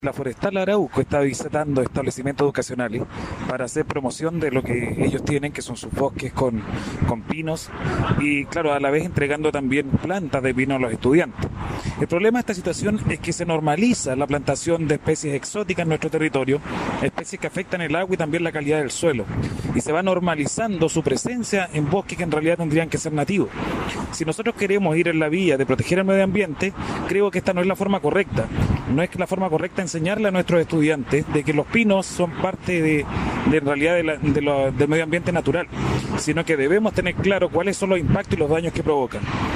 La Forestal Arauco está visitando establecimientos educacionales para hacer promoción de lo que ellos tienen, que son sus bosques con pinos, y claro, a la vez entregando también plantas de pino a los estudiantes. El problema de esta situación es que se normaliza la plantación de especies exóticas en nuestro territorio, especies que afectan el agua y también la calidad del suelo, y se va normalizando su presencia en bosques que en realidad tendrían que ser nativos. Si nosotros queremos ir en la vía de proteger el medio ambiente, creo que esta no es la forma correcta. No es la forma correcta enseñarle a nuestros estudiantes de que los pinos son parte en realidad del medio ambiente natural, sino que debemos tener claro cuáles son los impactos y los daños que provocan.